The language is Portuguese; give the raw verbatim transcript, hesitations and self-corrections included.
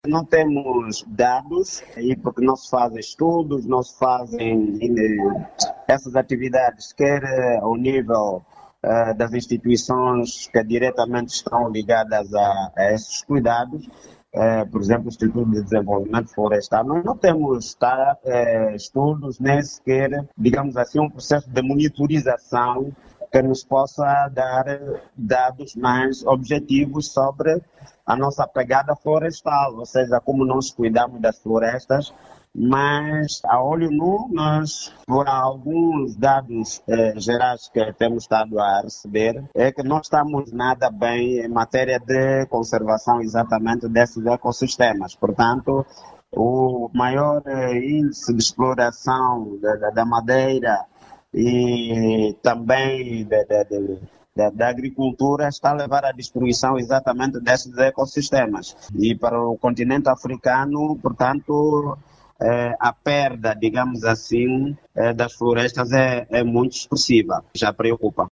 não temos dados e porque não se fazem estudos, não se fazem eh, essas atividades, quer eh, ao nível eh, das instituições que diretamente estão ligadas a, a esses cuidados. Eh, por exemplo, o Instituto de Desenvolvimento Florestal, nós não temos tá, eh, estudos, nem sequer, digamos assim, um processo de monitorização que nos possa dar dados mais objetivos sobre a nossa pegada florestal, ou seja, como nós cuidamos das florestas, mas a olho nu, nós, por alguns dados eh, gerais que temos estado a receber, é que não estamos nada bem em matéria de conservação exatamente desses ecossistemas. Portanto, o maior eh, índice de exploração da, da, da madeira e também da, da, da, da agricultura está a levar à destruição exatamente desses ecossistemas. E para o continente africano, portanto, eh, a perda, digamos assim, eh, das florestas é, é muito expressiva, já preocupa.